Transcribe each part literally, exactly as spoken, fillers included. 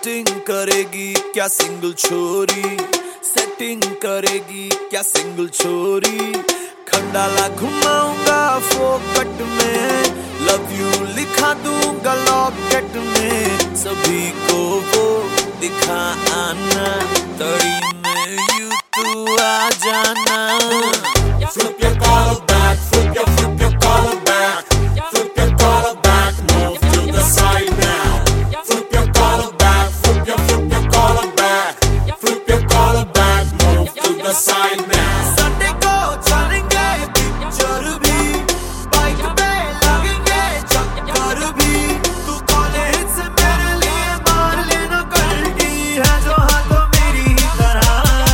Setting करेगी क्या single छोरी, सेटिंग करेगी क्या सिंगल छोरी। खंडाला घुमाऊंगा फोकट में, लव यू लिखा दूंगा लॉकेट में। सभी को वो दिखा आना, तड़ी में यू तू आ जाना। Flip your collar back, flip your, flip your collar back. Flip your collar back, move to the side now. Flip your collar back, flip your, flip your collar back. Flip your collar back, move to the side now. Sunday को चलेंगे picture भी, bike पे लगेंगे चक्कर भी। तू college से मेरे लिए मार लेना गलती है जो हाथों मेरी ही तरह।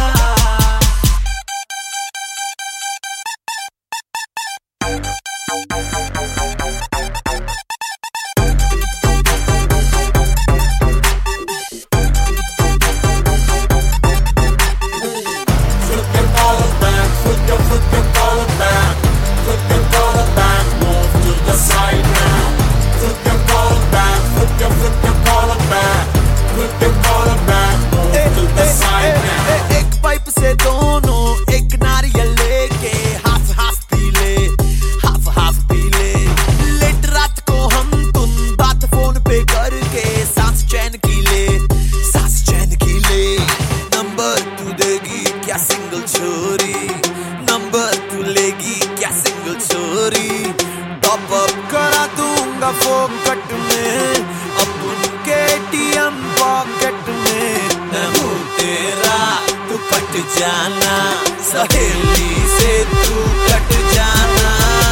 एक पाइप से दोनों एक नारियल लेके हाफ हाफ पी ले, हाफ हाफ पी ले। लेट रात को हम तुम बात फोन पे करके सांस चैन की ले, सांस चैन की ले। नंबर तू देगी क्या सिंगल छोरी, नंबर तू लेगी क्या सिंगल छोरी। टॉप अप करा दूंगा फोकट में, अपन के टीएम पॉकेट में। मैं हूँ तेरा तू पट जाना, सहेली से तू कट जाना।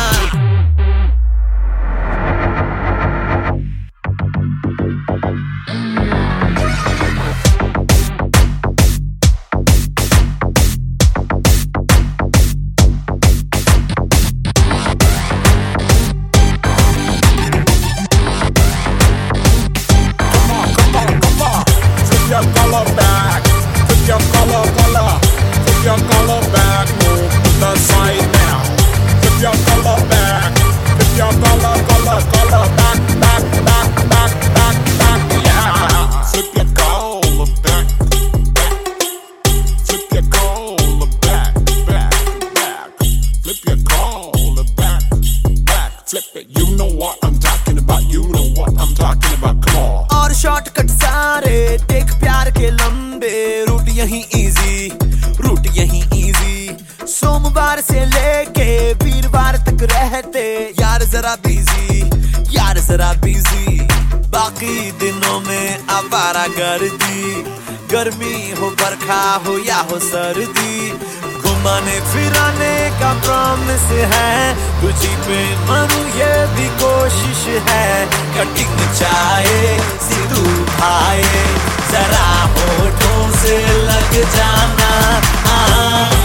Flip your collar back, flip your collar, collar. Flip your collar back, move to the side now. Flip your collar back, flip your collar, collar, collar. Back, back, back, back, back, back, yeah. Flip your collar back, back. Flip your collar back, back, back. Flip your collar back, back. Flip it, you know what I'm talking about, you know what I'm talking about, come on. और shortcut सारे देख प्यार के लंबे, root यही easy, root यही easy. सोमवार से लेके वीरवार तक रहते यार जरा बिजी, यार जरा बिजी। बाकी दिनों में आवारा गर्दी, गर्मी हो बरखा हो या हो सर्दी। घुमाने फिराने का प्रॉमिस है, तुझी पे मरू ये भी कोशिश है। कटिंग चाहे सिद्धू भाई, जरा होठों से लग जाना। आ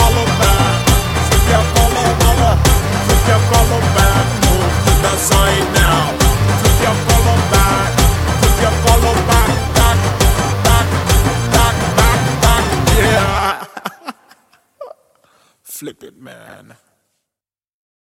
Flip your collar back, move to the side.